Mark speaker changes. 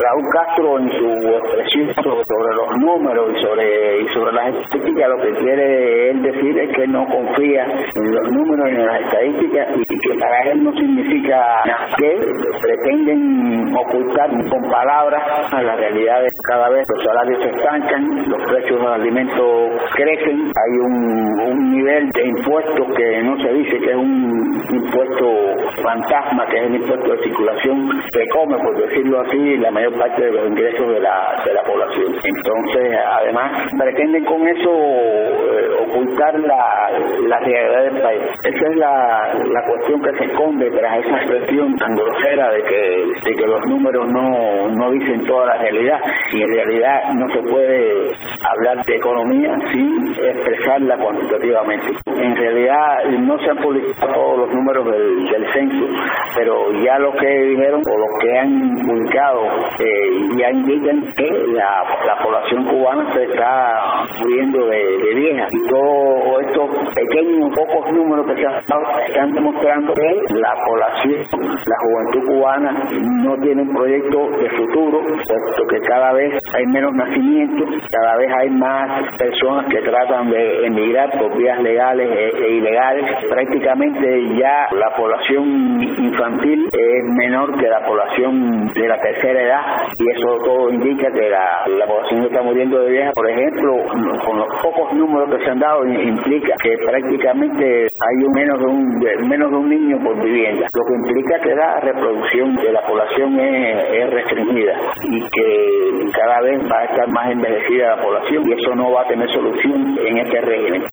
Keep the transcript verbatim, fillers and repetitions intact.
Speaker 1: Raúl Castro, en su expresión sobre los números y sobre y sobre las estadísticas, lo que quiere él decir es que no confía en los números y en las estadísticas, y que para él no significa que pretenden ocultar con palabras a la realidad de cada vez los salarios se estancan, los precios de los alimentos crecen, hay un, un nivel de impuestos que no se dice que es un impuesto fantasma, que es el impuesto de circulación que come, por decirlo así, la mayor parte de los ingresos de la, de la población. Entonces, además, pretenden con eso eh, ocultar la, la realidad del país. Esa es la, la cuestión que se esconde tras esa expresión tan grosera de que, de que los números no, no dicen toda la realidad, y en realidad no se puede hablar de economía sin expresarla cuantitativamente. En realidad no se han publicado todos los números del, del censo, pero ya lo que dijeron o lo que han publicado eh, ya indican que la, la población cubana se está muriendo de, de vieja, y todos estos pequeños pocos números que se han dado están demostrando que la población, la juventud cubana no tiene un proyecto de futuro, puesto que cada vez hay menos nacimientos, cada vez hay más personas que tratan de emigrar por vías legales e, e ilegales. Prácticamente ya la población infantil es menor que la población de la tercera edad, y eso todo indica que la, la población está muriendo de vieja. Por ejemplo, con los pocos números que se han dado, implica que prácticamente hay un menos de un de, menos de un niño por vivienda, lo que implica que la reproducción de la población es, es restringida, y que cada vez va a estar más envejecida la población, y eso no va a tener solución en este régimen.